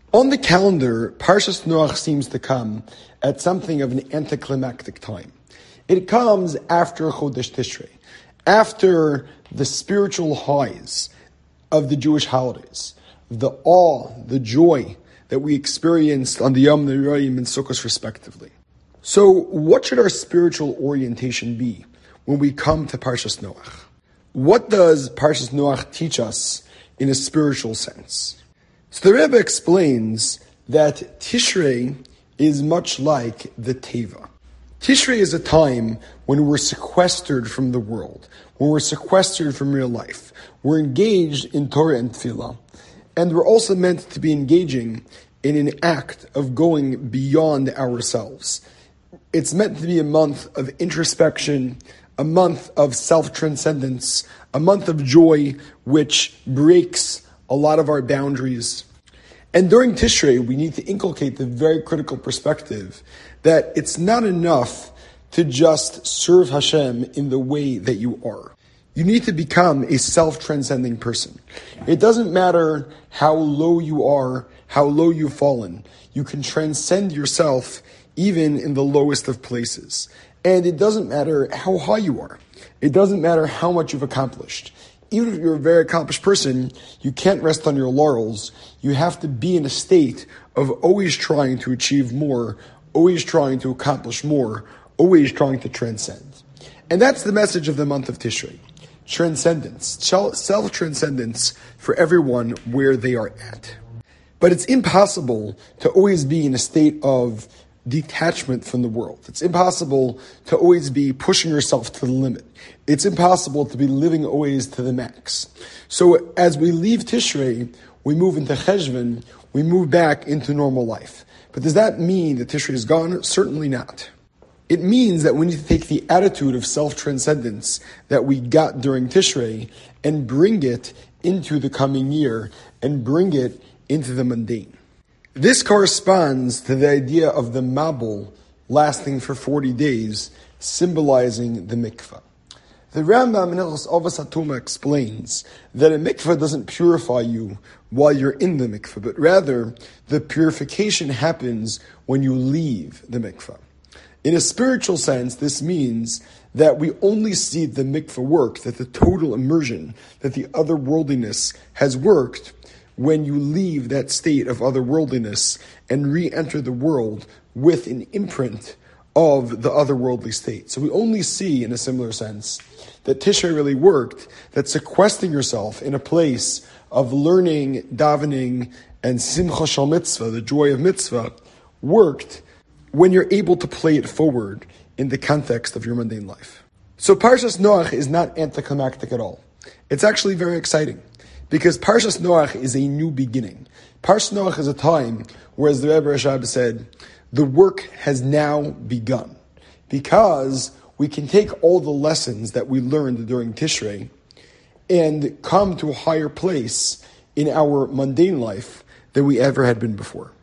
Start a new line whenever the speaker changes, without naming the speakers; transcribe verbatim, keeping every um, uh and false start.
On the calendar, Parshas Noach seems to come at something of an anticlimactic time. It comes after Chodesh Tishrei, after the spiritual highs of the Jewish holidays, the awe, the joy that we experienced on the Yom Noraim and Sukkot respectively. So what should our spiritual orientation be when we come to Parshas Noach? What does Parshas Noach teach us in a spiritual sense? So the Rebbe explains that Tishrei is much like the Teva. Tishrei is a time when we're sequestered from the world, when we're sequestered from real life. We're engaged in Torah and Tefillah, and we're also meant to be engaging in an act of going beyond ourselves. It's meant to be a month of introspection, a month of self-transcendence, a month of joy which breaks a lot of our boundaries. And during Tishrei, we need to inculcate the very critical perspective that it's not enough to just serve Hashem in the way that you are. You need to become a self-transcending person. It doesn't matter how low you are, how low you've fallen. You can transcend yourself even in the lowest of places. And it doesn't matter how high you are. It doesn't matter how much you've accomplished. Even if you're a very accomplished person, you can't rest on your laurels. You have to be in a state of always trying to achieve more, always trying to accomplish more, always trying to transcend. And that's the message of the month of Tishrei. Transcendence, self-transcendence for everyone where they are at. But it's impossible to always be in a state of detachment from the world. It's impossible to always be pushing yourself to the limit. It's impossible to be living always to the max. So as we leave Tishrei, we move into Cheshvan, we move back into normal life. But does that mean that Tishrei is gone? Certainly not. It means that we need to take the attitude of self-transcendence that we got during Tishrei and bring it into the coming year and bring it into the mundane. This corresponds to the idea of the Mabul lasting for forty days, symbolizing the mikvah. The Rambam in Hilchos Avos HaTumah explains that a mikvah doesn't purify you while you're in the mikvah, but rather the purification happens when you leave the mikvah. In a spiritual sense, this means that we only see the mikvah work, that the total immersion, that the otherworldliness has worked when you leave that state of otherworldliness and re-enter the world with an imprint of the otherworldly state. So we only see, in a similar sense, that Tishrei really worked, that sequestering yourself in a place of learning, davening, and simcha shel mitzvah, the joy of mitzvah, worked when you're able to play it forward in the context of your mundane life. So Parshas Noach is not anticlimactic at all. It's actually very exciting, because Parshas Noach is a new beginning. Parshas Noach is a time where, as the Rebbe Rashab said, the work has now begun. Because we can take all the lessons that we learned during Tishrei and come to a higher place in our mundane life than we ever had been before.